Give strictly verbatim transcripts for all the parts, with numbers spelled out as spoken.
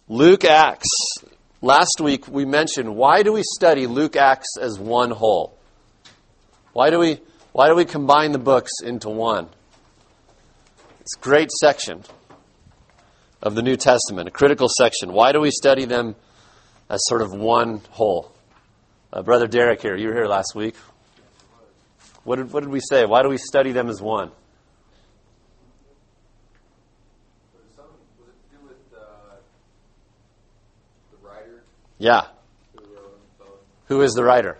Luke, Acts. Last week we mentioned, why do we study Luke, Acts as one whole? Why do we why do we combine the books into one? It's a great section of the New Testament, a critical section. Why do we study them as sort of one whole? Uh, Brother Derek here, you were here last week. What did, what did we say? Why do we study them as one? Yeah. Who is the writer?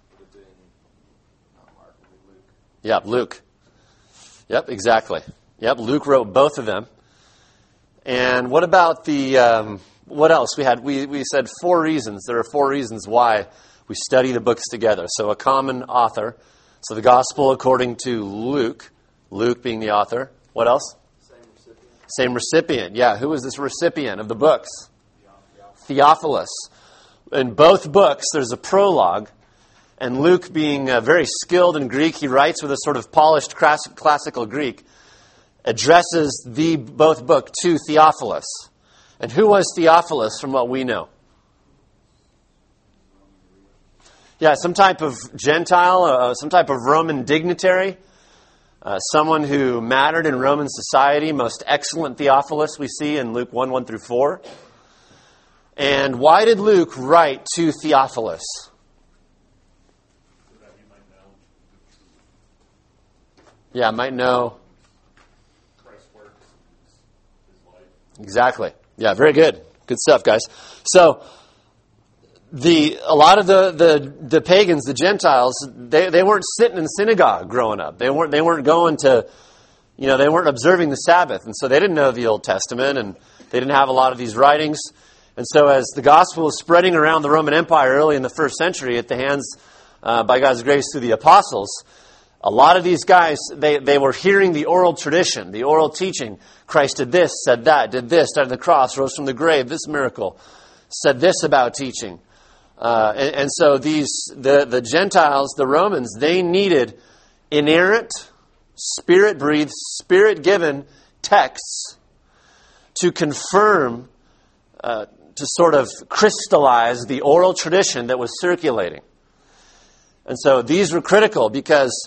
Yep, Luke. Yep, exactly. Yep, Luke wrote both of them. And what about the, um, what else? We had, we, we said four reasons. There are four reasons why we study the books together. So a common author. So the gospel according to Luke. Luke being the author. What else? Same recipient. Same recipient. Yeah, who is this recipient of the books? Theophilus. In both books, there's a prologue, and Luke, being uh, very skilled in Greek, he writes with a sort of polished class- classical Greek, addresses the both book to Theophilus. And who was Theophilus from what we know? Yeah, some type of Gentile, uh, some type of Roman dignitary, uh, someone who mattered in Roman society, most excellent Theophilus we see in Luke one, one through four. And why did Luke write to Theophilus? So that he might know. Yeah, might know. Christ's works, his life. Exactly. Yeah, very good. Good stuff, guys. So, the a lot of the, the, the pagans, the Gentiles, they, they weren't sitting in synagogue growing up. They weren't they weren't going to, you know, they weren't observing the Sabbath, and so they didn't know the Old Testament, and they didn't have a lot of these writings. And so as the gospel was spreading around the Roman Empire early in the first century at the hands, uh, by God's grace, through the apostles, a lot of these guys, they, they were hearing the oral tradition, the oral teaching. Christ did this, said that, did this, died on the cross, rose from the grave, this miracle, said this about teaching. Uh, and, and so these the, the Gentiles, the Romans, they needed inerrant, spirit-breathed, spirit-given texts to confirm, uh, to sort of crystallize the oral tradition that was circulating. And so these were critical because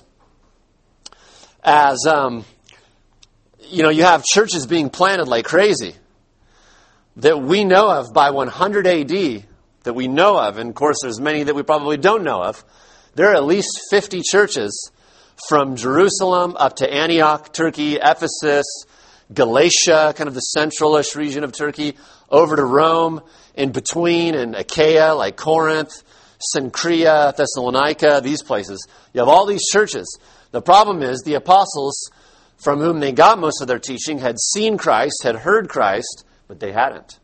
as, um, you know, you have churches being planted like crazy that we know of by one hundred A D, that we know of, and of course there's many that we probably don't know of. There are at least fifty churches from Jerusalem up to Antioch, Turkey, Ephesus, Galatia, kind of the centralish region of Turkey, over to Rome, in between, and Achaia, like Corinth, Cenchrea, Thessalonica, these places. You have all these churches. The problem is the apostles, from whom they got most of their teaching, had seen Christ, had heard Christ, but they hadn't.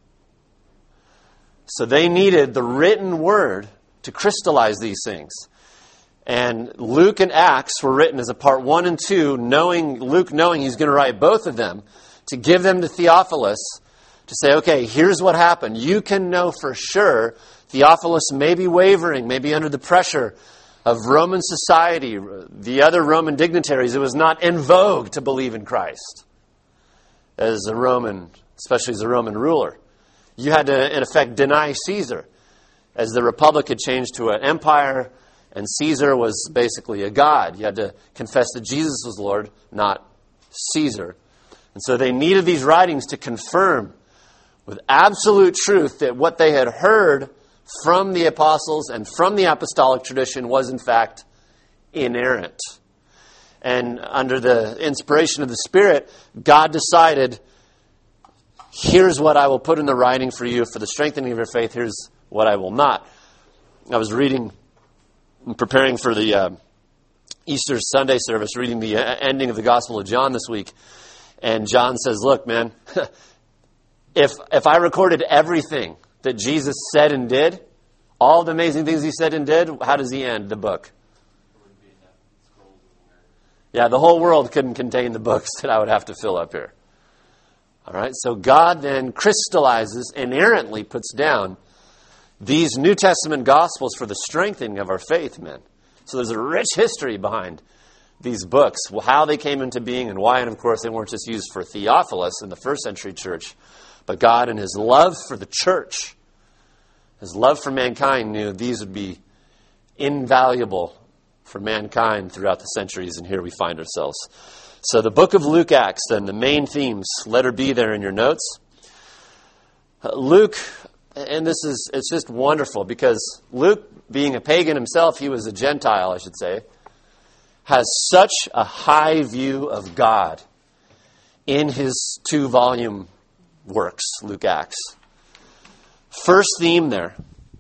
So they needed the written word to crystallize these things. And Luke and Acts were written as a part one and two, knowing Luke knowing he's going to write both of them, to give them to Theophilus, to say, okay, here's what happened. You can know for sure Theophilus may be wavering, maybe under the pressure of Roman society, the other Roman dignitaries. It was not in vogue to believe in Christ as a Roman, especially as a Roman ruler. You had to, in effect, deny Caesar, as the republic had changed to an empire, and Caesar was basically a god. You had to confess that Jesus was Lord, not Caesar. And so they needed these writings to confirm with absolute truth that what they had heard from the apostles and from the apostolic tradition was, in fact, inerrant. And under the inspiration of the Spirit, God decided, here's what I will put in the writing for you for the strengthening of your faith. Here's what I will not. I was reading, preparing for the uh, Easter Sunday service, reading the ending of the Gospel of John this week. And John says, look, man, if if I recorded everything that Jesus said and did, all the amazing things he said and did, how does he end the book? Yeah, the whole world couldn't contain the books that I would have to fill up here. All right, so God then crystallizes, inerrantly puts down these New Testament Gospels for the strengthening of our faith, men. So there's a rich history behind these books, how they came into being and why. And of course, they weren't just used for Theophilus in the first century church, But God, in his love for the church, his love for mankind, knew these would be invaluable for mankind throughout the centuries, and here we find ourselves. So the book of Luke, Acts, then, the main themes, letter B there in your notes. Uh, Luke, and this is, it's just wonderful, because Luke, being a pagan himself, he was a Gentile, I should say, has such a high view of God in his two-volume works, Luke, Acts. First theme there.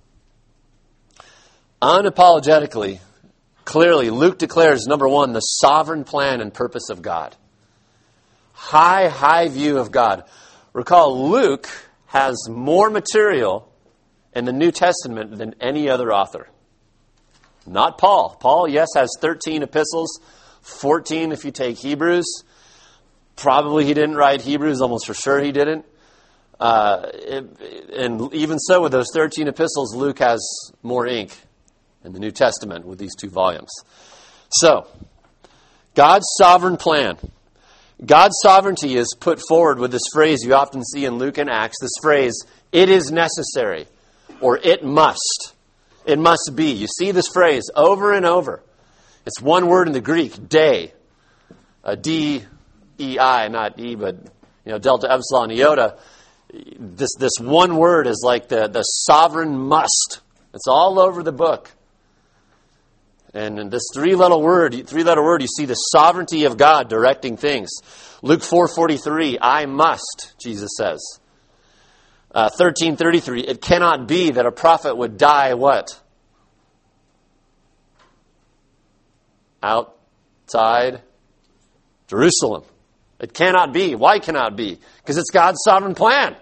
Unapologetically, clearly, Luke declares, number one, the sovereign plan and purpose of God. High, high view of God. Recall, Luke has more material in the New Testament than any other author. Not Paul. Paul, yes, has thirteen epistles, fourteen if you take Hebrews. Probably he didn't write Hebrews, almost for sure he didn't. Uh, it, and even so, with those thirteen epistles, Luke has more ink in the New Testament with these two volumes. So, God's sovereign plan. God's sovereignty is put forward with this phrase you often see in Luke and Acts, this phrase, it is necessary, or it must. It must be. You see this phrase over and over. It's one word in the Greek, dei. A D E I, not E, but you know, delta, epsilon, iota. This this one word is like the, the sovereign must. It's all over the book. And in this three-letter word, three-letter word, you see the sovereignty of God directing things. Luke four forty-three, I must, Jesus says. Uh, thirteen thirty-three, it cannot be that a prophet would die what? Outside Jerusalem. It cannot be. Why cannot be? Because it's God's sovereign plan.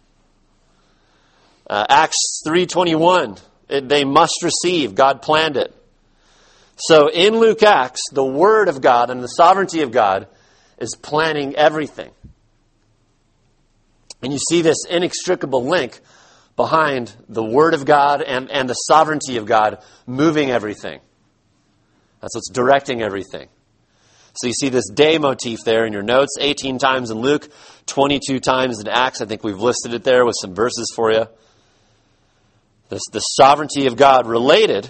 Uh, Acts three twenty-one, it, they must receive. God planned it. So in Luke Acts, the Word of God and the sovereignty of God is planning everything. And you see this inextricable link behind the Word of God and, and the sovereignty of God moving everything. That's what's directing everything. So you see this day motif there in your notes, eighteen times in Luke, twenty-two times in Acts. I think we've listed it there with some verses for you. This, the sovereignty of God related,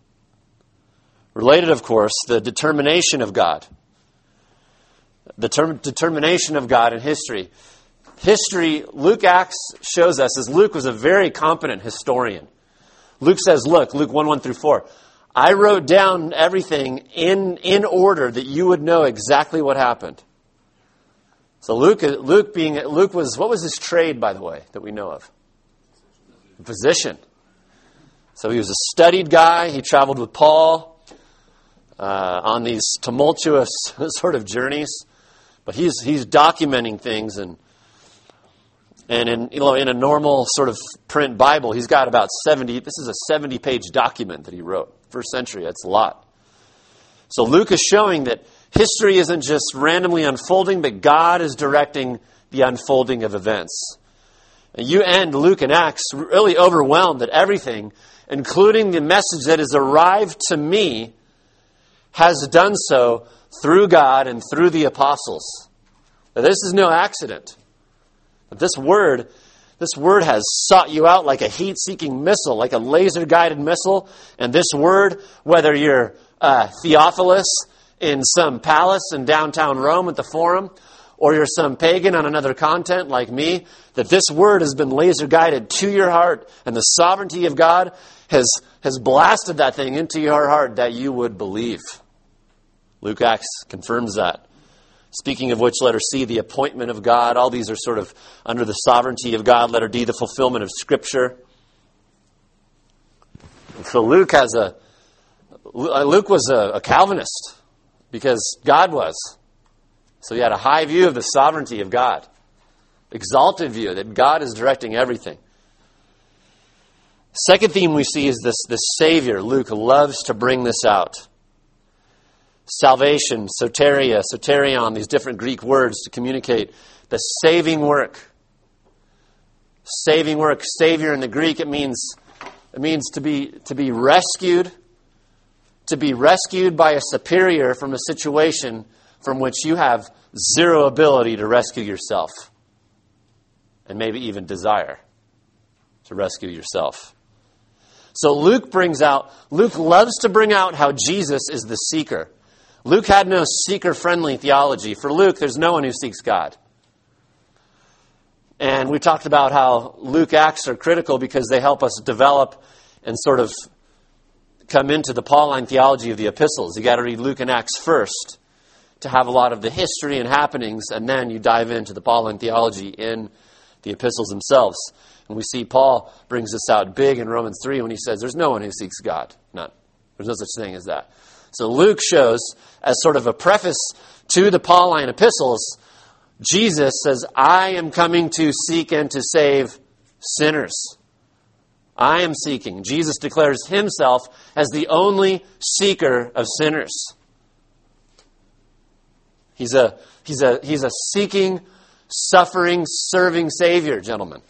related, of course, the determination of God. The term, determination of God in history. History, Luke Acts shows us, as Luke was a very competent historian. Luke says, look, Luke one, one through four, I wrote down everything in, in order that you would know exactly what happened. So Luke, Luke being, Luke was, what was his trade, by the way, that we know of? A physician. So he was a studied guy. He traveled with Paul uh, on these tumultuous sort of journeys. But he's he's documenting things, and and in you know in a normal sort of print Bible, he's got about seventy. This is a seventy-page document that he wrote. First century, that's a lot. So Luke is showing that history isn't just randomly unfolding, but God is directing the unfolding of events. And you end Luke and Acts really overwhelmed that everything, including the message that has arrived to me, has done so through God and through the apostles. Now, this is no accident. But this word, this word has sought you out like a heat-seeking missile, like a laser-guided missile. And this word, whether you're uh, Theophilus in some palace in downtown Rome at the Forum, or you're some pagan on another continent like me, that this word has been laser-guided to your heart, and the sovereignty of God has, has blasted that thing into your heart that you would believe. Luke Acts confirms that. Speaking of which, letter C, the appointment of God. All these are sort of under the sovereignty of God. Letter D, the fulfillment of Scripture. And so Luke has a Luke was a, a Calvinist because God was. So he had a high view of the sovereignty of God. Exalted view that God is directing everything. Second theme we see is this, this Savior. Luke loves to bring this out. Salvation, soteria, soterion, these different Greek words to communicate the saving work. Saving work. Savior in the Greek, it means it means to be to be rescued, to be rescued by a superior from a situation from which you have zero ability to rescue yourself. and maybe even desire to rescue yourself. So Luke brings out, Luke loves to bring out how Jesus is the seeker. Luke had no seeker-friendly theology. For Luke, there's no one who seeks God. And we talked about how Luke Acts are critical because they help us develop and sort of come into the Pauline theology of the epistles. You got to read Luke and Acts first to have a lot of the history and happenings, and then you dive into the Pauline theology in the epistles themselves. And we see Paul brings this out big in Romans three when he says there's no one who seeks God. None. There's no such thing as that. So Luke shows, as sort of a preface to the Pauline epistles, Jesus says, I am coming to seek and to save sinners. I am seeking. Jesus declares himself as the only seeker of sinners. He's a, he's a, he's a seeking, suffering, serving Savior, gentlemen.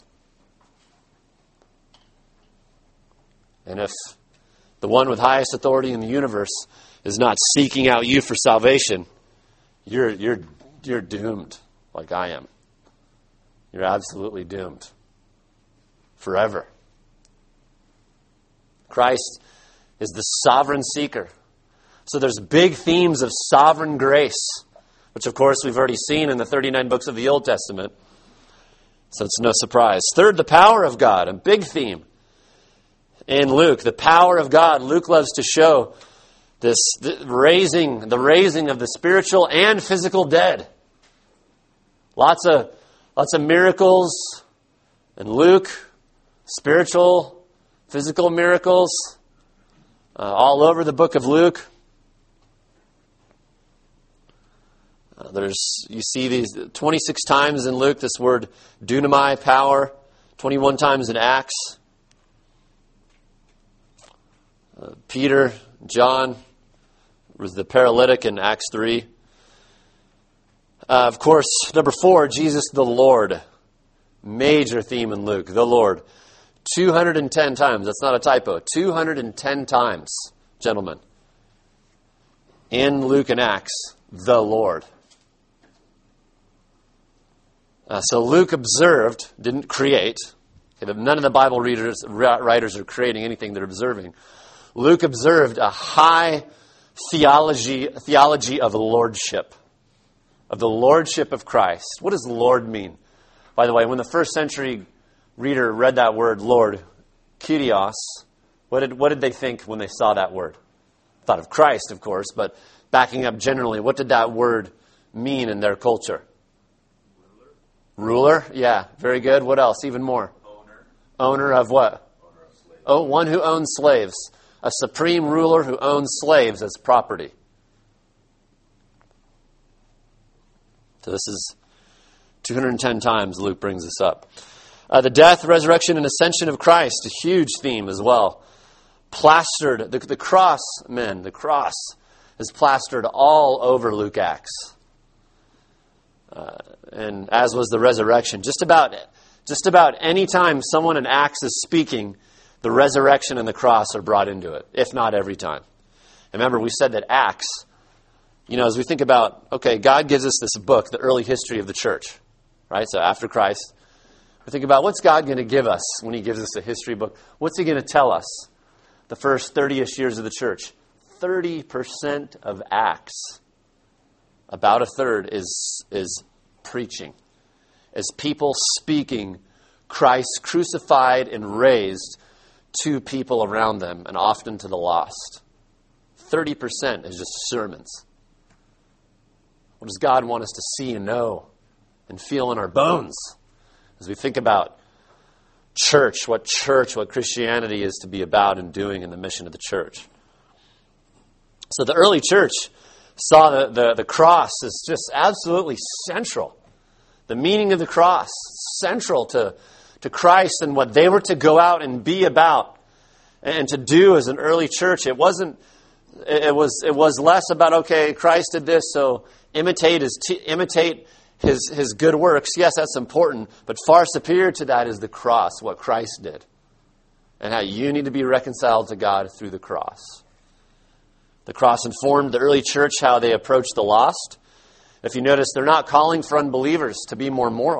And if the one with highest authority in the universe is not seeking out you for salvation, you're, you're, you're doomed, like I am. You're absolutely doomed. Forever. Christ is the sovereign seeker. So there's big themes of sovereign grace, which of course we've already seen in the thirty-nine books of the Old Testament. So it's no surprise. Third, the power of God, a big theme in Luke. The power of God. Luke loves to show this the raising, the raising of the spiritual and physical dead. Lots of, lots of miracles in Luke, spiritual, physical miracles, uh, all over the book of Luke. Uh, there's you see these twenty-six times in Luke this word dunamai, power, twenty-one times in Acts. Uh, Peter, John was the paralytic in Acts three. Uh, of course, number four, Jesus the Lord. Major theme in Luke, the Lord. two hundred ten times. That's not a typo. two hundred ten times, gentlemen. In Luke and Acts, the Lord. Uh, so Luke observed, didn't create. Okay, none of the Bible readers, writers are creating anything, they're observing. Luke observed a high theology, theology of lordship. Of the lordship of Christ. What does Lord mean? By the way, when the first century reader read that word, Lord, Kyrios, what did, what did they think when they saw that word? Thought of Christ, of course, but backing up generally, what did that word mean in their culture? Ruler? Ruler? Yeah, very good. What else? Even more? Owner. Owner of what? Owner of slaves. Oh, one who owns slaves. A supreme ruler who owns slaves as property. So this is two hundred ten times Luke brings this up. Uh, the death, resurrection, and ascension of Christ, a huge theme as well. Plastered, the, the cross, men, the cross is plastered all over Luke Acts. Uh, and as was the resurrection. Just about, just about any time someone in Acts is speaking, the resurrection and the cross are brought into it, if not every time. And remember, we said that Acts, you know, as we think about, okay, God gives us this book, the early history of the church, right? So after Christ, we think about what's God going to give us when he gives us a history book? What's he going to tell us? The first thirty-ish years of the church. thirty percent of Acts, about a third, is, is preaching. Is people speaking Christ crucified and raised to people around them and often to the lost. thirty percent is just sermons. What does God want us to see and know and feel in our bones as we think about church, what church, what Christianity is to be about and doing in the mission of the church? So the early church saw the, the, the cross as just absolutely central. The meaning of the cross, central to, to Christ and what they were to go out and be about and to do as an early church. It wasn't, it was, it was less about, okay, Christ did this, so imitate his, t- imitate his, his good works. Yes, that's important, but far superior to that is the cross, what Christ did, and how you need to be reconciled to God through the cross. The cross informed the early church how they approached the lost. If you notice, they're not calling for unbelievers to be more moral.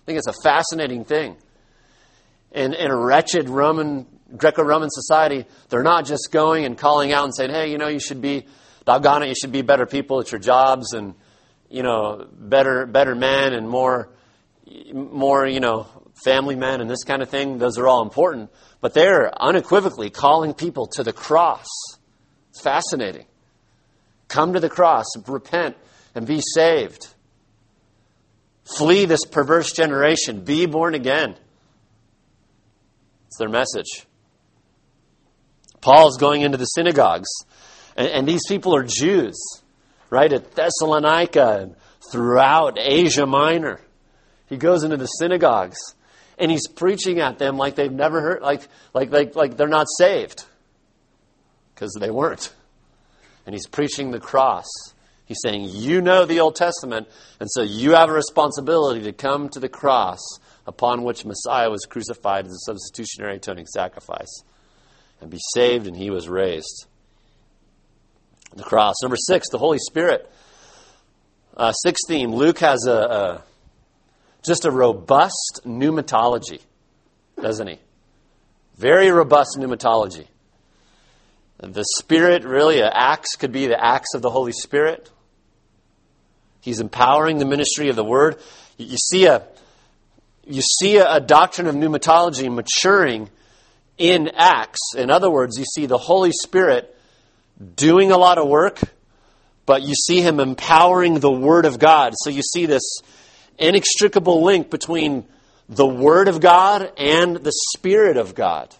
I think it's a fascinating thing. In, in a wretched Roman, Greco-Roman society, they're not just going and calling out and saying, hey, you know, you should be, doggone it, you should be better people at your jobs and, you know, better better men and more, more, you know, family men and this kind of thing. Those are all important. But they're unequivocally calling people to the cross. It's fascinating. Come to the cross, repent, and be saved. Flee this perverse generation. Be born again. It's their message. Paul's going into the synagogues. And, and these people are Jews, right? At Thessalonica and throughout Asia Minor. He goes into the synagogues. And he's preaching at them like they've never heard, like, like, like, like they're not saved. Because they weren't. And he's preaching the cross. He's saying, you know the Old Testament, and so you have a responsibility to come to the cross upon which Messiah was crucified as a substitutionary atoning sacrifice and be saved, and he was raised. The cross. Number six, the Holy Spirit. Uh, sixth theme, Luke has a, a just a robust pneumatology, doesn't he? Very robust pneumatology. The Spirit, really, an axe could be the axe of the Holy Spirit. He's empowering the ministry of the Word. You see a, you see a, a doctrine of pneumatology maturing in Acts. In other words, you see the Holy Spirit doing a lot of work, but you see Him empowering the Word of God. So you see this inextricable link between the Word of God and the Spirit of God.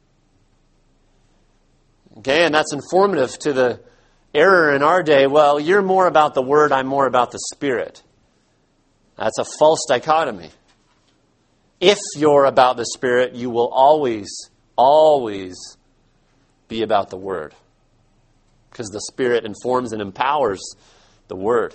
Okay, and that's informative to the error in our day. Well, you're more about the Word, I'm more about the Spirit. That's a false dichotomy. If you're about the Spirit, you will always, always be about the Word. Because the Spirit informs and empowers the Word.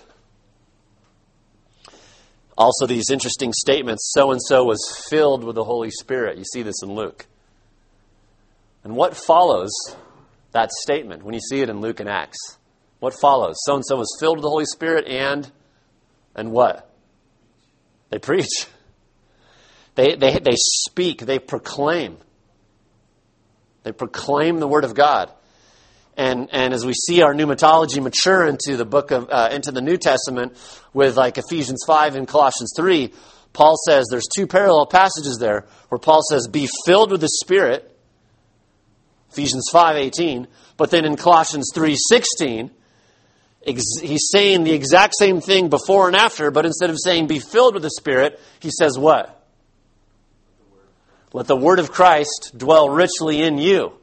Also, these interesting statements, so-and-so was filled with the Holy Spirit. You see this in Luke. And what follows that statement when you see it in Luke and Acts? What follows? So-and-so was filled with the Holy Spirit and, and what? They preach. They, they, they speak. They proclaim. They proclaim the Word of God. And and as we see our pneumatology mature into the book of uh, into the New Testament with like Ephesians five and Colossians three, Paul says there's two parallel passages there where Paul says, be filled with the Spirit, Ephesians five eighteen, but then in Colossians three sixteen, ex- he's saying the exact same thing before and after, but instead of saying be filled with the Spirit, he says what? Let the Word of Christ dwell richly in you.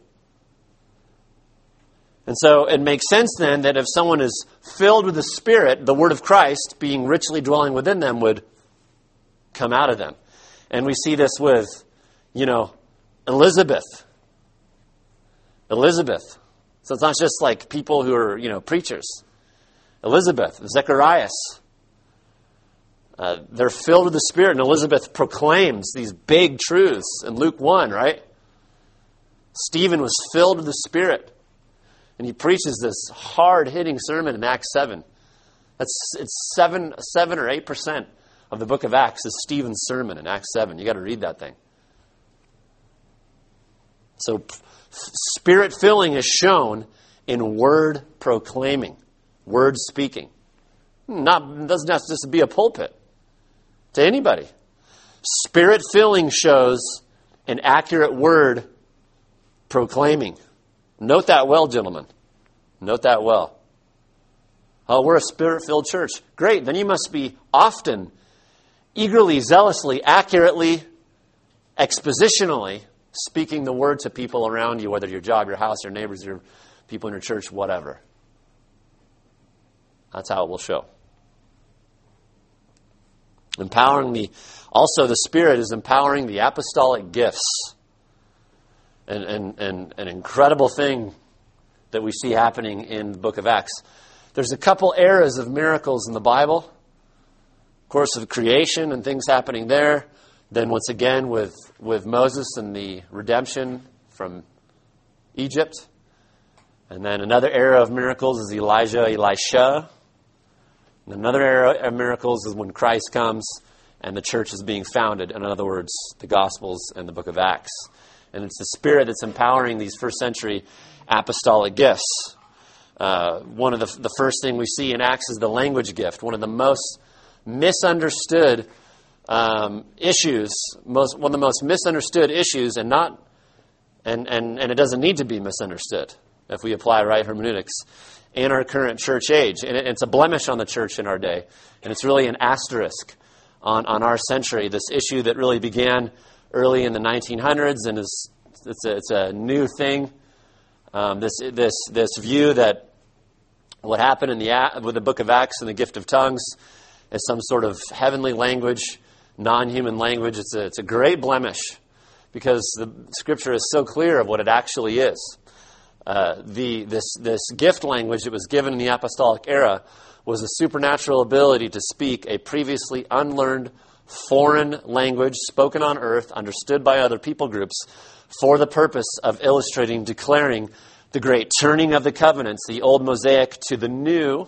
And so it makes sense then that if someone is filled with the Spirit, the Word of Christ being richly dwelling within them would come out of them. And we see this with, you know, Elizabeth. Elizabeth. So it's not just like people who are, you know, preachers. Elizabeth, Zacharias. Uh, they're filled with the Spirit, and Elizabeth proclaims these big truths in Luke one, right? Stephen was filled with the Spirit. And he preaches this hard-hitting sermon in Acts seven. That's it's seven, seven or eight percent of the book of Acts is Stephen's sermon in Acts seven. You got to read that thing. So, Spirit filling is shown in word proclaiming, word speaking. Not doesn't have to just be a pulpit to anybody. Spirit filling shows an accurate word proclaiming. Note that well, gentlemen. Note that well. Oh, we're a Spirit-filled church. Great. Then you must be often, eagerly, zealously, accurately, expositionally speaking the word to people around you, whether your job, your house, your neighbors, your people in your church, whatever. That's how it will show. Empowering the, also the Spirit is empowering the apostolic gifts. And, and, and an incredible thing that we see happening in the book of Acts. There's a couple eras of miracles in the Bible. Of course, of creation and things happening there. Then once again with, with Moses and the redemption from Egypt. And then another era of miracles is Elijah, Elisha. And another era of miracles is when Christ comes and the church is being founded. In other words, the Gospels and the book of Acts. And it's the Spirit that's empowering these first century apostolic gifts. Uh, one of the, the first thing we see in Acts is the language gift, one of the most misunderstood um, issues, most one of the most misunderstood issues, and not, and, and, and it doesn't need to be misunderstood if we apply right hermeneutics in our current church age. And it, it's a blemish on the church in our day, and it's really an asterisk on, on our century. This issue that really began early in the nineteen hundreds, and is it's a, it's a new thing. Um, this this this view that what happened in the with the book of Acts and the gift of tongues is some sort of heavenly language, non-human language. It's a, it's a great blemish because the Scripture is so clear of what it actually is. Uh, the this this gift language that was given in the apostolic era was a supernatural ability to speak a previously unlearned foreign language spoken on earth, understood by other people groups, for the purpose of illustrating, declaring the great turning of the covenants, the old Mosaic to the new,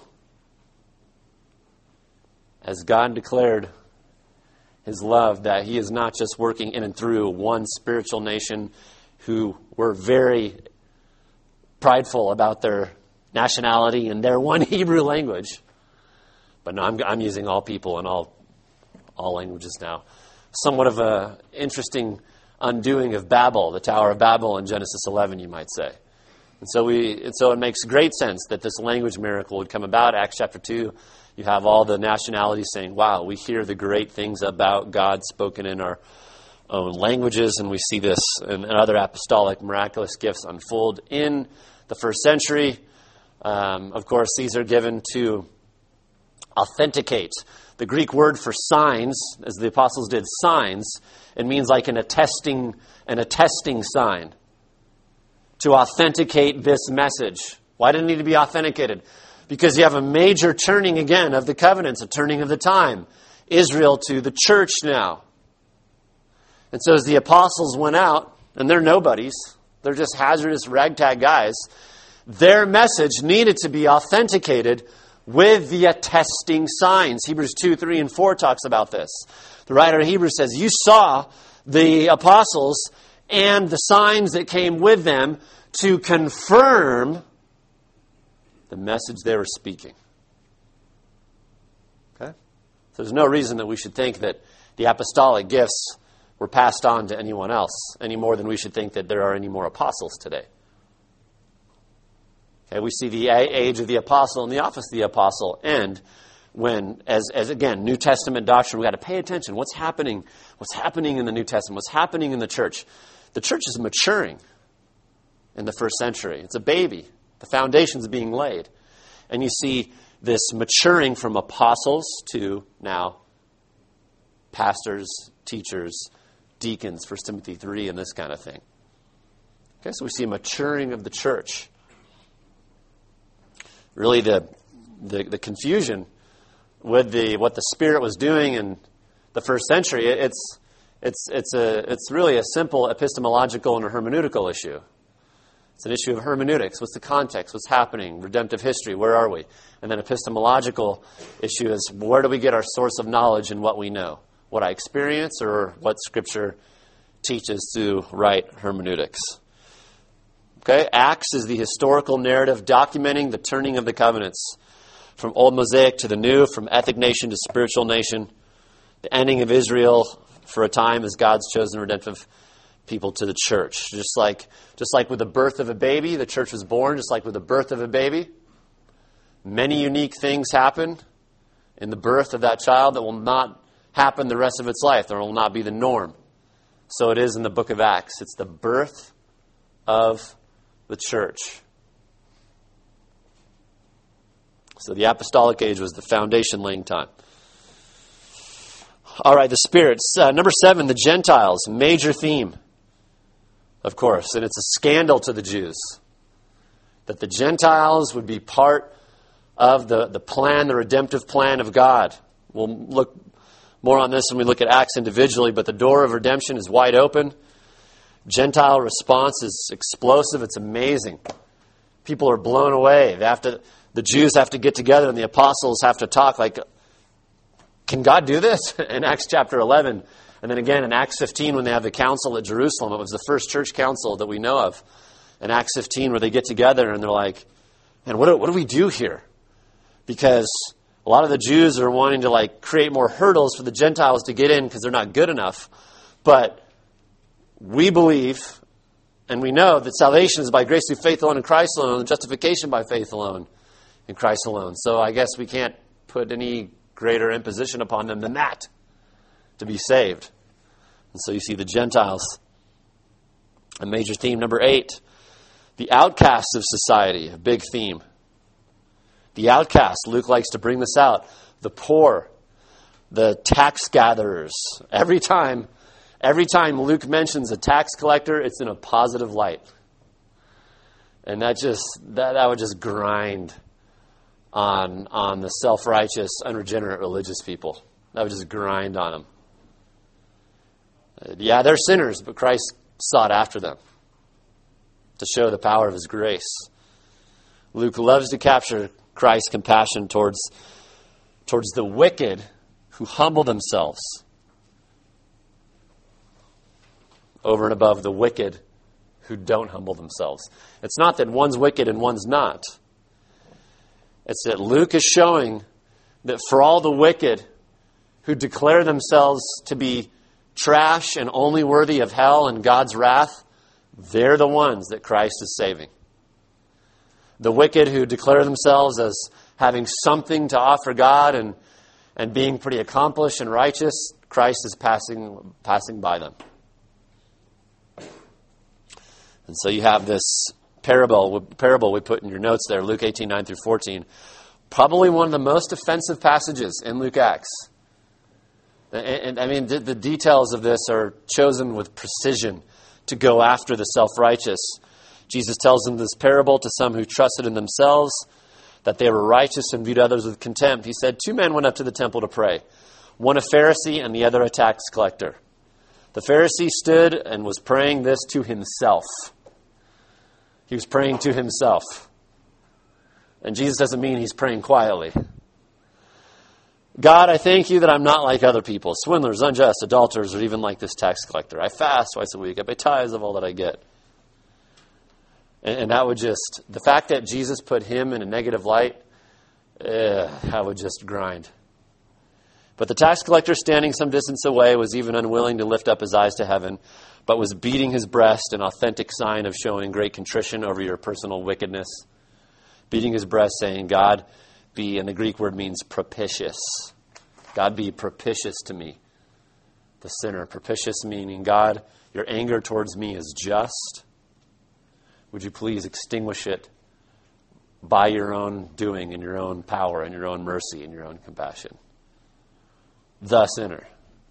as God declared His love, that He is not just working in and through one spiritual nation who were very prideful about their nationality and their one Hebrew language. But no, I'm, I'm using all people and all all languages now. Somewhat of a interesting undoing of Babel, the Tower of Babel in Genesis eleven, you might say. And so we, and so it makes great sense that this language miracle would come about. Acts chapter two, you have all the nationalities saying, wow, we hear the great things about God spoken in our own languages, and we see this and, and other apostolic miraculous gifts unfold in the first century. Um, of course, these are given to authenticate. The Greek word for signs, as the apostles did signs, it means like an attesting, an attesting sign. To authenticate this message. Why did it need to be authenticated? Because you have a major turning again of the covenants, a turning of the time. Israel to the church now. And so as the apostles went out, and they're nobodies, they're just hazardous ragtag guys, their message needed to be authenticated with the attesting signs. Hebrews two, three, and four talks about this. The writer of Hebrews says, you saw the apostles and the signs that came with them to confirm the message they were speaking. Okay? So there's no reason that we should think that the apostolic gifts were passed on to anyone else, any more than we should think that there are any more apostles today. Okay, we see the age of the apostle and the office of the apostle end when, as, as again, New Testament doctrine, we've got to pay attention. What's happening? What's happening in the New Testament? What's happening in the church? The church is maturing in the first century. It's a baby. The foundation's being laid. And you see this maturing from apostles to now pastors, teachers, deacons, First Timothy three, and this kind of thing. Okay, so we see a maturing of the church. Really, the, the the confusion with the what the Spirit was doing in the first century, it, it's it's it's a it's really a simple epistemological and a hermeneutical issue. It's an issue of hermeneutics. What's the context? What's happening? Redemptive history. Where are we? And then epistemological issue is where do we get our source of knowledge and what we know? What I experience or what Scripture teaches through right hermeneutics. Okay, Acts is the historical narrative documenting the turning of the covenants from old Mosaic to the new, from ethnic nation to spiritual nation, the ending of Israel for a time as God's chosen redemptive people to the church. Just like, just like with the birth of a baby, the church was born, just like with the birth of a baby. Many unique things happen in the birth of that child that will not happen the rest of its life. There will not be the norm. So it is in the book of Acts. It's the birth of the church. So the apostolic age was the foundation laying time. All right, the spirits. Uh, number seven, the Gentiles. Major theme, of course. And it's a scandal to the Jews that the Gentiles would be part of the, the plan, the redemptive plan of God. We'll look more on this when we look at Acts individually, but the door of redemption is wide open. Gentile response is explosive. It's amazing. People are blown away. They have to, the Jews have to get together and the apostles have to talk like Can God do this? In Acts chapter eleven, and then again in Acts fifteen when they have the council at Jerusalem, it was the first church council that we know of. In Acts fifteen where they get together and they're like, man, what do, what do we do here? Because a lot of the Jews are wanting to like create more hurdles for the Gentiles to get in because they're not good enough. But we believe and we know that salvation is by grace through faith alone in Christ alone, and justification by faith alone in Christ alone. So I guess we can't put any greater imposition upon them than that to be saved. And so you see the Gentiles. A major theme. Number eight, the outcasts of society, a big theme. The outcasts, Luke likes to bring this out. The poor, the tax gatherers. Every time, every time Luke mentions a tax collector, it's in a positive light. And that just that, that would just grind on on the self-righteous, unregenerate religious people. That would just grind on them. Yeah, they're sinners, but Christ sought after them to show the power of his grace. Luke loves to capture Christ's compassion towards, towards the wicked who humble themselves over and above the wicked who don't humble themselves. It's not that one's wicked and one's not. It's that Luke is showing that for all the wicked who declare themselves to be trash and only worthy of hell and God's wrath, they're the ones that Christ is saving. The wicked who declare themselves as having something to offer God and, and being pretty accomplished and righteous, Christ is passing passing by them. And so you have this parable, parable we put in your notes there, Luke eighteen, nine through fourteen. Probably one of the most offensive passages in Luke Acts. And, and I mean, the, the details of this are chosen with precision to go after the self-righteous. Jesus tells them this parable to some who trusted in themselves, that they were righteous and viewed others with contempt. He said, two men went up to the temple to pray, one a Pharisee and the other a tax collector. The Pharisee stood and was praying this to himself. He was praying to himself. And Jesus doesn't mean he's praying quietly. God, I thank you that I'm not like other people, swindlers, unjust, adulterers, or even like this tax collector. I fast twice a week. I pay tithes of all that I get. And, and that would just, the fact that Jesus put him in a negative light, eh, that would just grind. But the tax collector, standing some distance away, was even unwilling to lift up his eyes to heaven, but was beating his breast, an authentic sign of showing great contrition over your personal wickedness. Beating his breast, saying, God be, and the Greek word means propitious. God be propitious to me, the sinner. Propitious meaning, God, your anger towards me is just. Would you please extinguish it by your own doing and your own power and your own mercy and your own compassion? The sinner.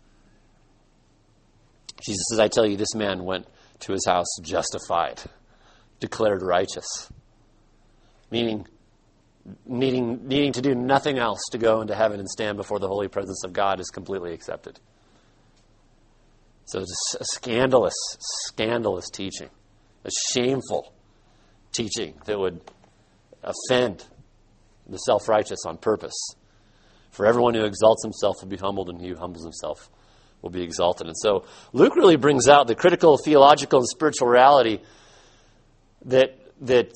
Jesus says, I tell you, this man went to his house justified, declared righteous. Meaning, needing, needing to do nothing else to go into heaven and stand before the holy presence of God is completely accepted. So it's a scandalous, scandalous teaching. A shameful teaching that would offend the self-righteous on purpose. For everyone who exalts himself will be humbled, and he who humbles himself will be exalted. And so Luke really brings out the critical theological and spiritual reality that that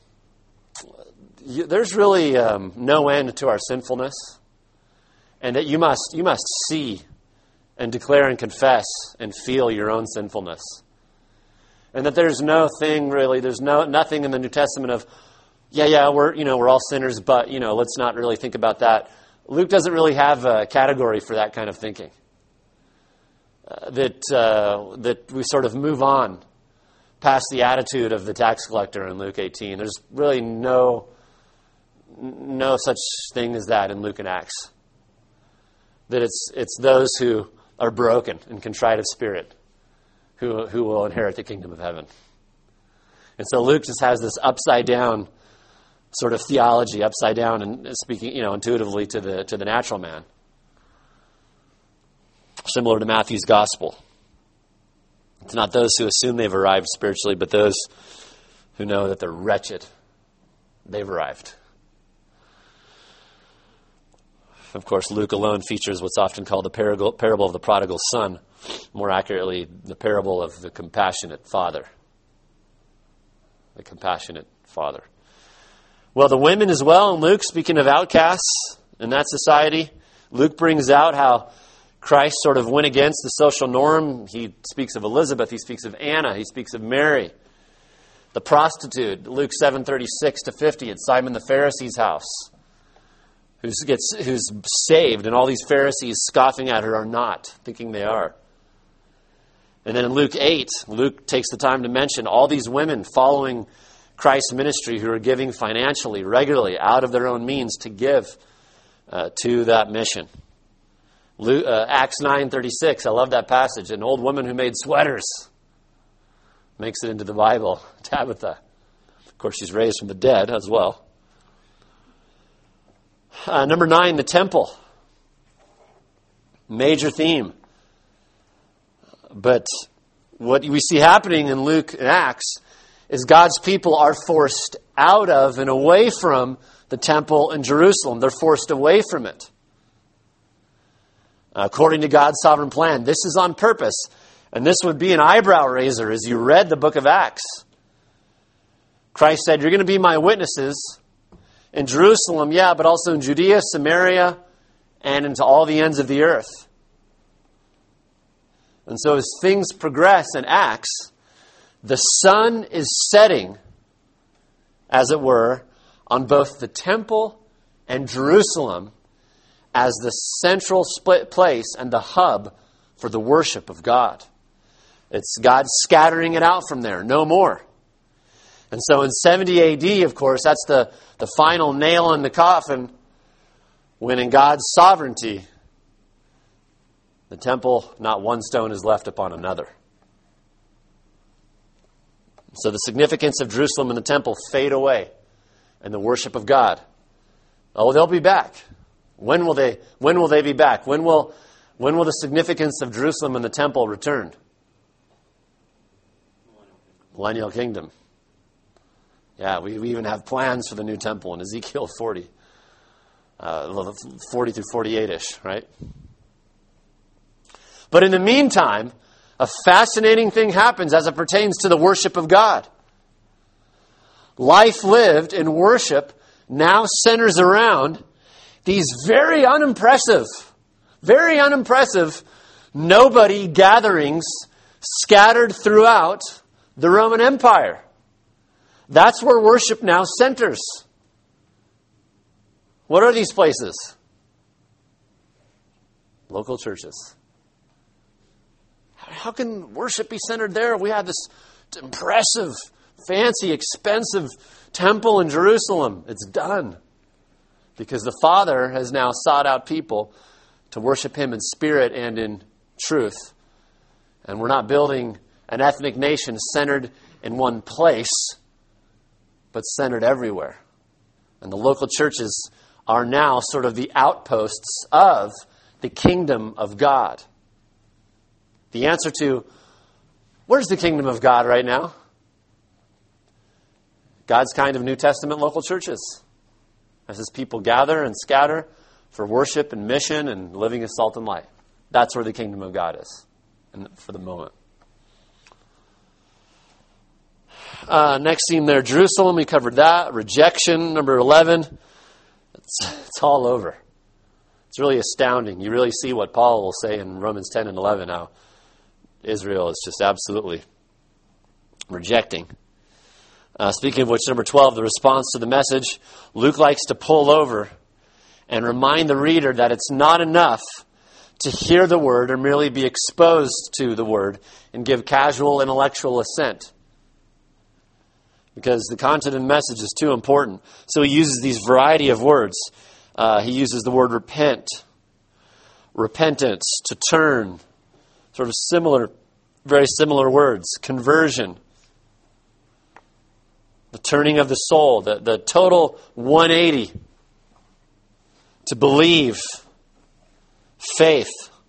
you, there's really um, no end to our sinfulness, and that you must you must see and declare and confess and feel your own sinfulness. And that there's no thing really, there's no nothing in the New Testament of, yeah, yeah, we're you know we're all sinners, but you know let's not really think about that. Luke doesn't really have a category for that kind of thinking. Uh, that uh, that we sort of move on past the attitude of the tax collector in Luke eighteen. There's really no no such thing as that in Luke and Acts. That it's it's those who are broken and contrite of spirit who who will inherit the kingdom of heaven. And so Luke just has this upside down sort of theology, upside down and speaking, you know, intuitively to the to the natural man. Similar to Matthew's gospel. It's not those who assume they've arrived spiritually, but those who know that they're wretched. They've arrived. Of course, Luke alone features what's often called the parable parable of the prodigal son, more accurately, the parable of the compassionate father. The compassionate father. Well, the women as well in Luke, speaking of outcasts in that society, Luke brings out how Christ sort of went against the social norm. He speaks of Elizabeth, he speaks of Anna, he speaks of Mary. The prostitute, Luke seven thirty-six to fifty at Simon the Pharisee's house, who's, gets, who's saved, and all these Pharisees scoffing at her are not, thinking they are. And then in Luke eight, Luke takes the time to mention all these women following Christ's ministry who are giving financially, regularly, out of their own means to give uh, to that mission. Luke, uh, Acts nine thirty-six, I love that passage. An old woman who made sweaters makes it into the Bible. Tabitha. Of course, she's raised from the dead as well. Uh, number nine, the temple. Major theme. But what we see happening in Luke and Acts is God's people are forced out of and away from the temple in Jerusalem. They're forced away from it. According to God's sovereign plan. This is on purpose. And this would be an eyebrow raiser as you read the book of Acts. Christ said, you're going to be my witnesses in Jerusalem, yeah, but also in Judea, Samaria, and into all the ends of the earth. And so as things progress in Acts, the sun is setting, as it were, on both the temple and Jerusalem as the central split place and the hub for the worship of God. It's God scattering it out from there, no more. And so in seventy A D, of course, that's the, the final nail in the coffin, when in God's sovereignty, the temple, not one stone is left upon another. So the significance of Jerusalem and the temple fade away, and the worship of God. Oh, they'll be back. When will they? When will they be back? When will, when will the significance of Jerusalem and the temple return? Millennial kingdom. Yeah, we, we even have plans for the new temple in Ezekiel forty, uh, forty through forty-eight-ish, right? But in the meantime, a fascinating thing happens as it pertains to the worship of God. Life lived in worship now centers around these very unimpressive, very unimpressive nobody gatherings scattered throughout the Roman Empire. That's where worship now centers. What are these places? Local churches. How can worship be centered there? We have this impressive, fancy, expensive temple in Jerusalem. It's done. Because the Father has now sought out people to worship Him in spirit and in truth. And we're not building an ethnic nation centered in one place, but centered everywhere. And the local churches are now sort of the outposts of the kingdom of God. The answer to, where's the kingdom of God right now? God's kind of New Testament local churches. As His people gather and scatter for worship and mission and living as salt and light. That's where the kingdom of God is, and for the moment. Uh, next theme there, Jerusalem. We covered that. Rejection, number eleven. It's, it's all over. It's really astounding. You really see what Paul will say in Romans ten and eleven, how Israel is just absolutely rejecting. Uh, speaking of which, number twelve, the response to the message. Luke likes to pull over and remind the reader that it's not enough to hear the word or merely be exposed to the word and give casual intellectual assent. Because the content and message is too important. So he uses these variety of words. Uh, he uses the word repent, repentance, to turn, sort of similar, very similar words, conversion, the turning of the soul, the, the total one eighty, to believe, faith.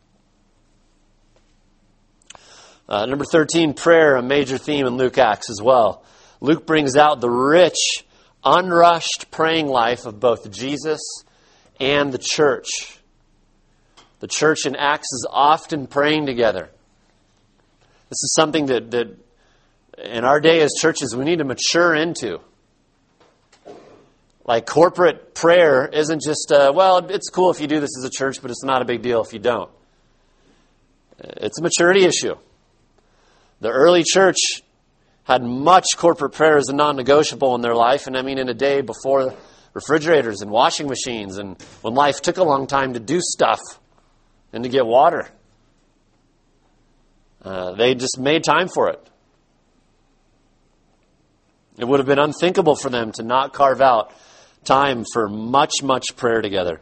Uh, number thirteen, prayer, a major theme in Luke Acts as well. Luke brings out the rich, unrushed praying life of both Jesus and the church. The church in Acts is often praying together. This is something that, that in our day as churches we need to mature into. Like corporate prayer isn't just, uh, well, it's cool if you do this as a church, but it's not a big deal if you don't. It's a maturity issue. The early church had much corporate prayer as a non-negotiable in their life. And I mean in a day before refrigerators and washing machines and when life took a long time to do stuff and to get water. Uh, they just made time for it. It would have been unthinkable for them to not carve out time for much, much prayer together.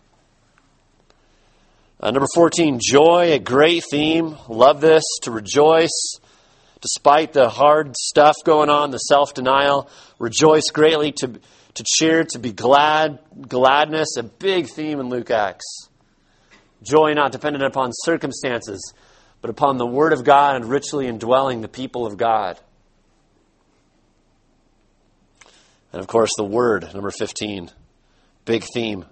Uh, number fourteen, joy, a great theme. Love this, to rejoice. Despite the hard stuff going on, the self-denial, rejoice greatly, to, to cheer, to be glad, gladness, a big theme in Luke Acts. Joy not dependent upon circumstances, but upon the Word of God and richly indwelling the people of God. And of course, the Word, number fifteen, big theme.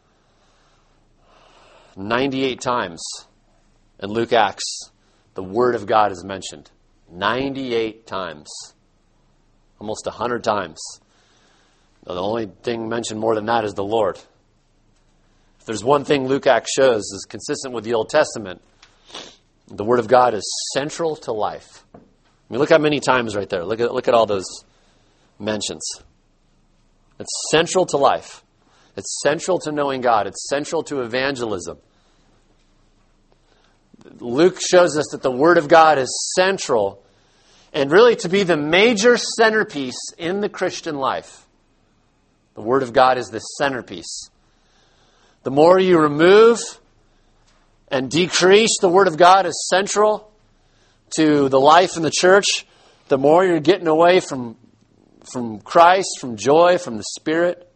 ninety-eight times in Luke Acts, the Word of God is mentioned. ninety-eight times. Almost one hundred times. Now, the only thing mentioned more than that is the Lord. If there's one thing Luke Acts shows is consistent with the Old Testament, the Word of God is central to life. I mean, look how many times right there. Look at, look at all those mentions. It's central to life. It's central to knowing God. It's central to evangelism. Luke shows us that the Word of God is central and really to be the major centerpiece in the Christian life. The Word of God is the centerpiece. The more you remove and decrease the Word of God as central to the life in the church, the more you're getting away from, from Christ, from joy, from the Spirit.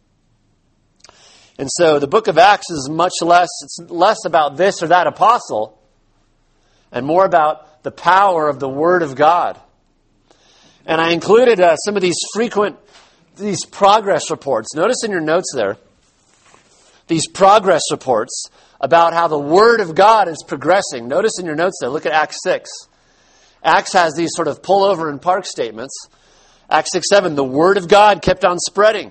And so the book of Acts is much less, it's less about this or that apostle and more about the power of the Word of God. And I included uh, some of these frequent, these progress reports. Notice in your notes there, these progress reports about how the Word of God is progressing. Notice in your notes there, look at Acts six. Acts has these sort of pull over and park statements. Acts six seven, the Word of God kept on spreading.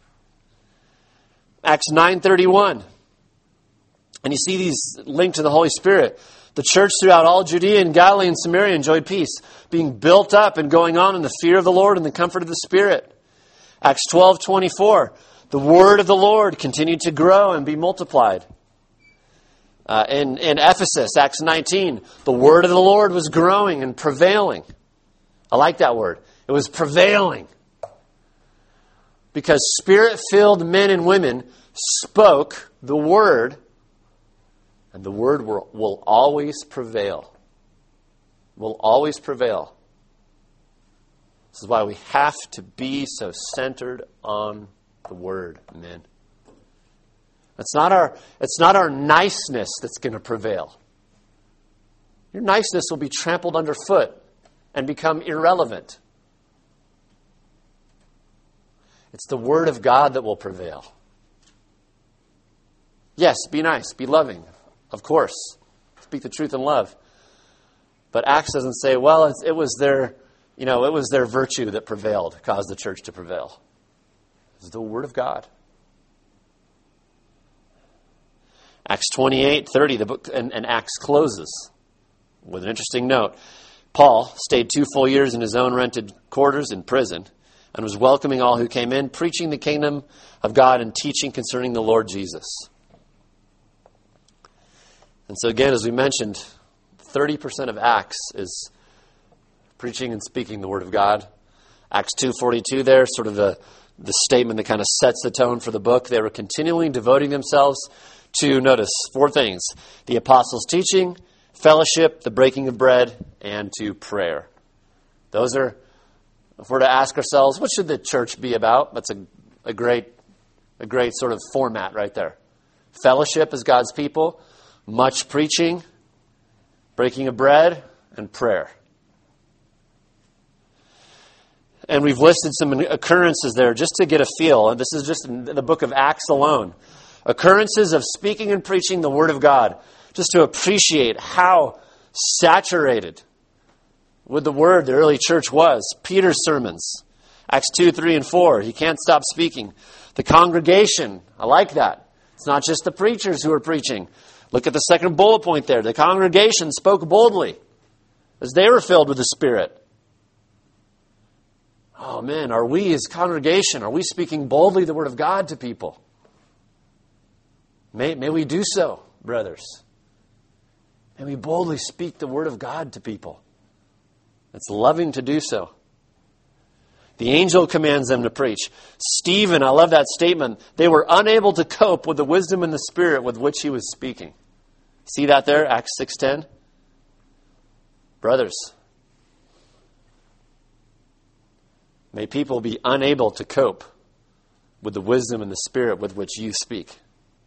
Acts nine thirty-one. And you see these linked to the Holy Spirit. The church throughout all Judea and Galilee and Samaria enjoyed peace, being built up and going on in the fear of the Lord and the comfort of the Spirit. Acts twelve twenty-four. The word of the Lord continued to grow and be multiplied. Uh, in, in Ephesus, Acts nineteen, the word of the Lord was growing and prevailing. I like that word. It was prevailing. Because Spirit-filled men and women spoke the word, and the word will, will always prevail. Will always prevail. This is why we have to be so centered on the word, men. It's not our, it's not our niceness that's going to prevail. Your niceness will be trampled underfoot and become irrelevant. It's the Word of God that will prevail. Yes, be nice, be loving, of course. Speak the truth in love. But Acts doesn't say, well, it's, it was their, you know, it was their virtue that prevailed, caused the church to prevail. It's the Word of God. Acts twenty-eight thirty, the book, and, and Acts closes with an interesting note. Paul stayed two full years in his own rented quarters in prison and was welcoming all who came in, preaching the kingdom of God and teaching concerning the Lord Jesus. And so again, as we mentioned, thirty percent of Acts is preaching and speaking the Word of God. Acts two forty-two there, sort of the, the statement that kind of sets the tone for the book. They were continually devoting themselves to, notice, four things: the apostles' teaching, fellowship, the breaking of bread, and to prayer. Those are, if we're to ask ourselves, what should the church be about? That's a, a great, a great sort of format right there. Fellowship as God's people, much preaching, breaking of bread, and prayer. And we've listed some occurrences there just to get a feel. And this is just in the book of Acts alone. Occurrences of speaking and preaching the Word of God, just to appreciate how saturated with the Word the early church was. Peter's sermons, Acts two, three, and four. He can't stop speaking. The congregation, I like that. It's not just the preachers who are preaching. Look at the second bullet point there. The congregation spoke boldly as they were filled with the Spirit. Oh man, are we as congregation, are we speaking boldly the Word of God to people? May, may we do so, brothers. May we boldly speak the Word of God to people. It's loving to do so. The angel commands them to preach. Stephen, I love that statement. They were unable to cope with the wisdom and the Spirit with which he was speaking. See that there, Acts six ten? Brothers, may people be unable to cope with the wisdom and the Spirit with which you speak.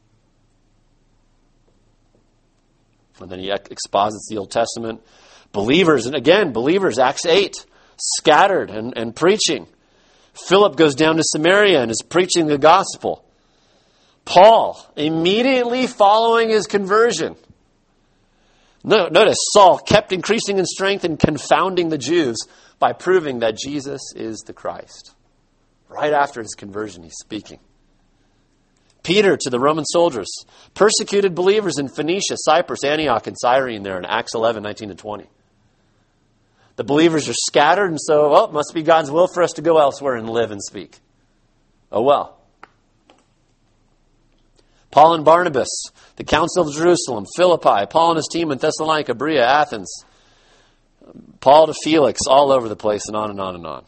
And then he exposits the Old Testament. Believers, and again, believers, Acts eight, scattered and, and preaching. Philip goes down to Samaria and is preaching the gospel. Paul, immediately following his conversion. No, notice, Saul kept increasing in strength and confounding the Jews by proving that Jesus is the Christ. Right after his conversion, he's speaking. Peter to the Roman soldiers, persecuted believers in Phoenicia, Cyprus, Antioch, and Cyrene there in Acts eleven, nineteen to twenty. The believers are scattered, and so, well, it must be God's will for us to go elsewhere and live and speak. Oh well. Paul and Barnabas, the Council of Jerusalem, Philippi, Paul and his team in Thessalonica, Berea, Athens, Paul to Felix, all over the place, and on and on and on.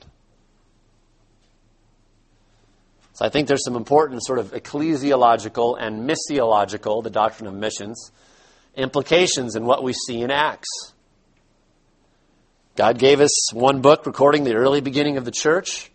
So I think there's some important sort of ecclesiological and missiological, the doctrine of missions, implications in what we see in Acts. God gave us one book recording the early beginning of the church,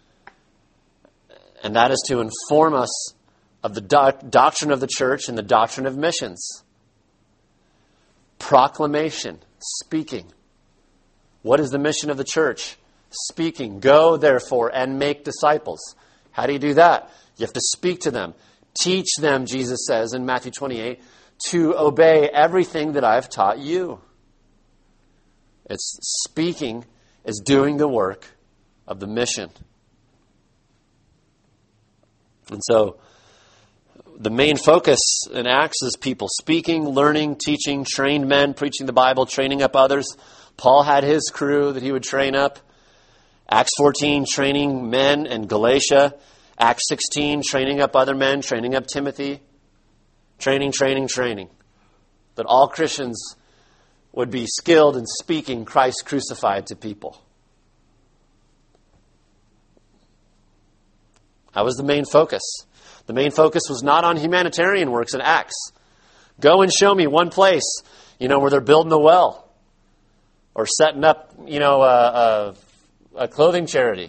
and that is to inform us of the doc- doctrine of the church and the doctrine of missions. Proclamation, speaking. What is the mission of the church? Speaking. Go, therefore, and make disciples. How do you do that? You have to speak to them. Teach them, Jesus says in Matthew twenty-eight, to obey everything that I've taught you. It's speaking is doing the work of the mission. And so the main focus in Acts is people speaking, learning, teaching, trained men, preaching the Bible, training up others. Paul had his crew that he would train up. Acts fourteen, training men in Galatia. Acts sixteen, training up other men, training up Timothy. Training, training, training. That all Christians would be skilled in speaking Christ crucified to people. That was the main focus. The main focus was not on humanitarian works in Acts. Go and show me one place, you know, where they're building a well or setting up, you know, a, a, a clothing charity.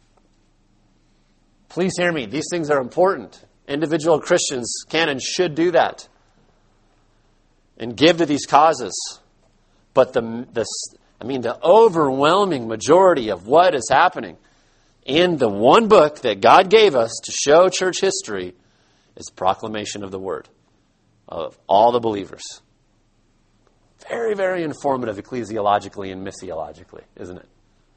Please hear me. These things are important. Individual Christians can and should do that and give to these causes. But the, the, I mean, the overwhelming majority of what is happening in the one book that God gave us to show church history is proclamation of the word of all the believers. Very, very informative ecclesiologically and missiologically, isn't it?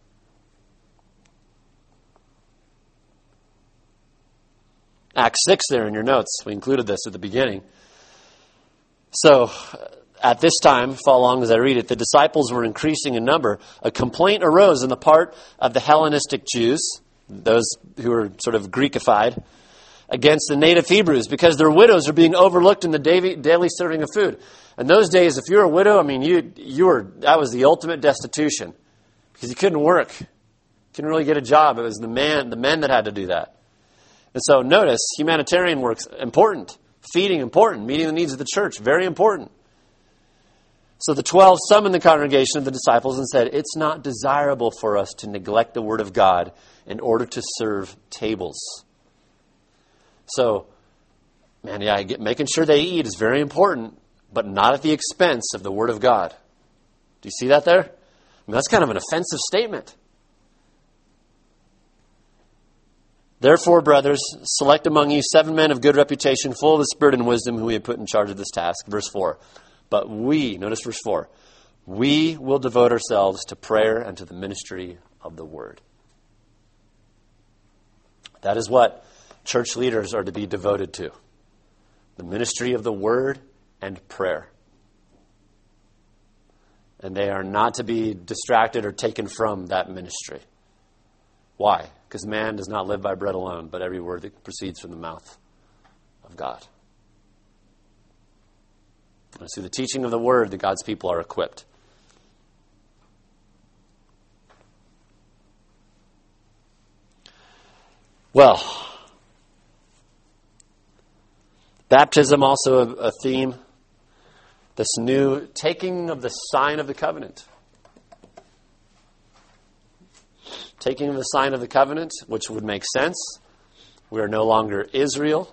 Acts six there in your notes. We included this at the beginning. So, at this time, follow along as I read it, the disciples were increasing in number. A complaint arose on the part of the Hellenistic Jews, those who were sort of Greekified, against the native Hebrews because their widows are being overlooked in the daily serving of food. In those days, if you were a widow, I mean, you you were that was the ultimate destitution because you couldn't work, couldn't really get a job. It was the man, the men that had to do that. And so, notice humanitarian work's important, feeding important, meeting the needs of the church very important. So the twelve summoned the congregation of the disciples and said, "It's not desirable for us to neglect the word of God in order to serve tables." So, man, yeah, making sure they eat is very important, but not at the expense of the word of God. Do you see that there? I mean, that's kind of an offensive statement. Therefore, brothers, select among you seven men of good reputation, full of the Spirit and wisdom, who we have put in charge of this task. Verse four. But we, notice verse four, we will devote ourselves to prayer and to the ministry of the word. That is what church leaders are to be devoted to. The ministry of the word and prayer. And they are not to be distracted or taken from that ministry. Why? Because man does not live by bread alone, but every word that proceeds from the mouth of God. And it's through the teaching of the word that God's people are equipped. Well, baptism also a, a theme. This new taking of the sign of the covenant. Taking of the sign of the covenant, which would make sense. We are no longer Israel.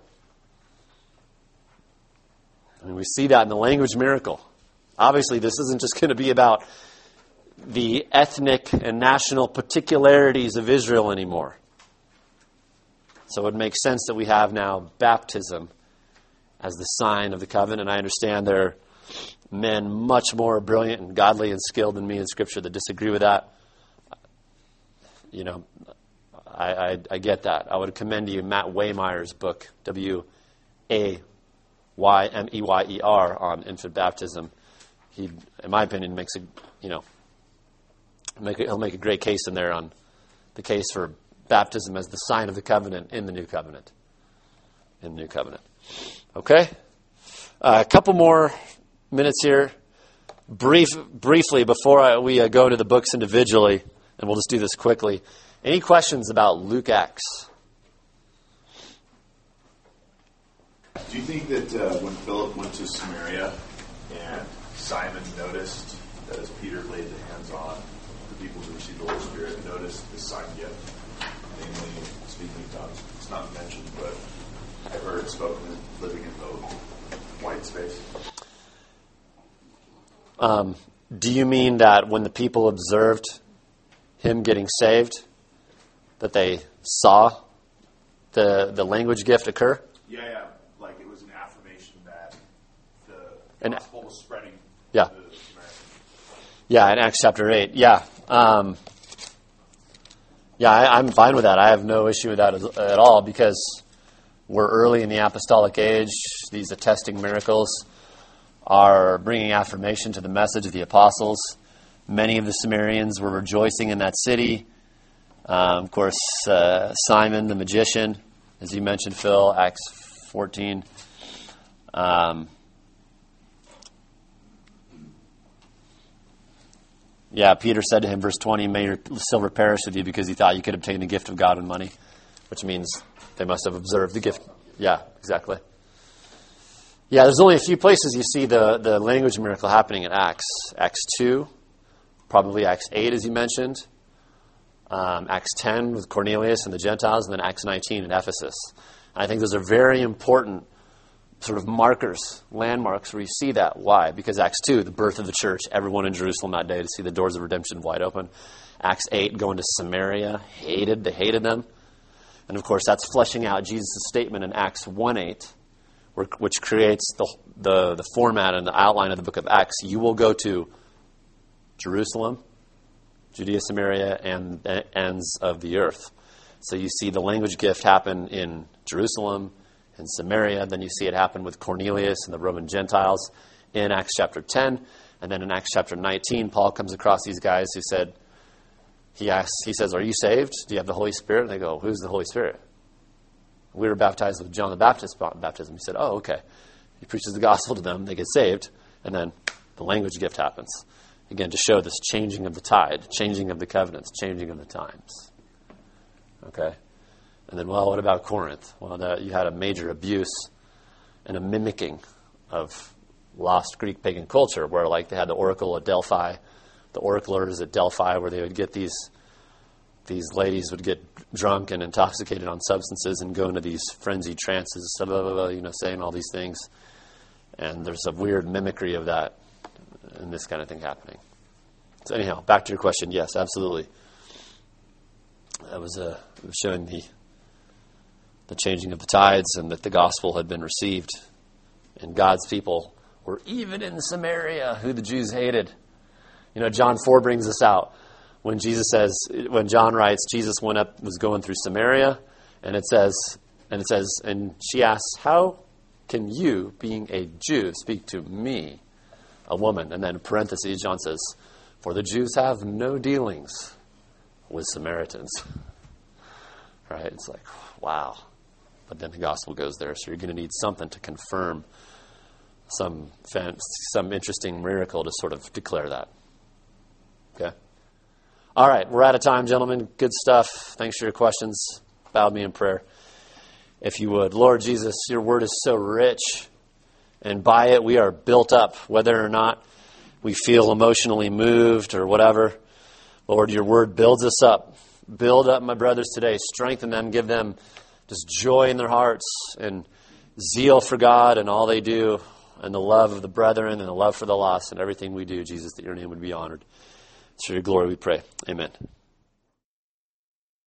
I mean, we see that in the language miracle. Obviously, this isn't just going to be about the ethnic and national particularities of Israel anymore. So it would make sense that we have now baptism as the sign of the covenant. And I understand there are men much more brilliant and godly and skilled than me in Scripture that disagree with that. You know, I, I, I get that. I would commend to you Matt Waymeyer's book, W A Y M E Y E R, on infant baptism. He, in my opinion, makes a, you know, make a, he'll make a great case in there on the case for baptism as the sign of the covenant in the new covenant. In the new covenant. Okay? Uh, a couple more minutes here. Brief, briefly, before I, we uh, go to the books individually, and we'll just do this quickly. Any questions about Luke Acts? Do you think that uh, when Philip went to Samaria and Simon noticed that as Peter laid the hands on the people who received the Holy Spirit, noticed the sign gift, namely speaking in tongues? It's not mentioned, but I've heard it spoken living in the white space. Um, do you mean that when the people observed him getting saved, that they saw the the language gift occur? Yeah, yeah. Like it was an affirmation that the and, gospel was spreading. Yeah. To the Samaritans. Yeah, in Acts chapter eight. Yeah. Um, yeah, I, I'm fine with that. I have no issue with that as, at all because we're early in the apostolic age. These attesting miracles are bringing affirmation to the message of the apostles. Many of the Samaritans were rejoicing in that city. Um, of course, uh, Simon the magician, as you mentioned, Phil, Acts fourteen. Um, yeah, Peter said to him, verse twenty, "May your silver perish with you," because he thought you could obtain the gift of God and money, which means they must have observed the gift. Yeah, exactly. Yeah, there's only a few places you see the, the language miracle happening in Acts. Acts two. Probably Acts eight, as you mentioned. Um, Acts ten with Cornelius and the Gentiles, and then Acts nineteen in Ephesus. And I think those are very important sort of markers, landmarks where you see that. Why? Because Acts two, the birth of the church, everyone in Jerusalem that day to see the doors of redemption wide open. Acts eight, going to Samaria, hated, they hated them. And of course, that's fleshing out Jesus' statement in Acts one eight, where, which creates the, the, the format and the outline of the book of Acts. You will go to Jerusalem, Judea, Samaria, and the ends of the earth. So you see the language gift happen in Jerusalem, in Samaria. Then you see it happen with Cornelius and the Roman Gentiles in Acts chapter ten. And then in Acts chapter nineteen, Paul comes across these guys who said, he asks, he says, "Are you saved? Do you have the Holy Spirit?" And they go, "Who's the Holy Spirit?" "We were baptized with John the Baptist baptism." He said, "Oh, okay." He preaches the gospel to them. They get saved. And then the language gift happens. Again, to show this changing of the tide, changing of the covenants, changing of the times. Okay? And then, well, what about Corinth? Well, the, you had a major abuse and a mimicking of lost Greek pagan culture, where like they had the oracle at Delphi, the oraclers at Delphi, where they would get these, these ladies would get drunk and intoxicated on substances and go into these frenzied trances, blah, blah, blah, you know, saying all these things. And there's a weird mimicry of that and this kind of thing happening. So anyhow, back to your question. Yes, absolutely. That was, uh, was showing the the changing of the tides and that the gospel had been received. And God's people were even in Samaria, who the Jews hated. You know, John four brings this out. When Jesus says, when John writes, Jesus went up, was going through Samaria, and it says, and it says, and she asks, how can you, being a Jew, speak to me, a woman? And then in parentheses, John says, for the Jews have no dealings with Samaritans. Right? It's like, wow. But then the gospel goes there, so you're going to need something to confirm some some interesting miracle to sort of declare that. Okay? All right, we're out of time, gentlemen. Good stuff. Thanks for your questions. Bow me in prayer, if you would. Lord Jesus, your word is so rich, and by it we are built up, whether or not we feel emotionally moved or whatever. Lord, your word builds us up. Build up my brothers today. Strengthen them. Give them just joy in their hearts and zeal for God and all they do, and the love of the brethren and the love for the lost and everything we do, Jesus, that your name would be honored. It's for your glory we pray. Amen.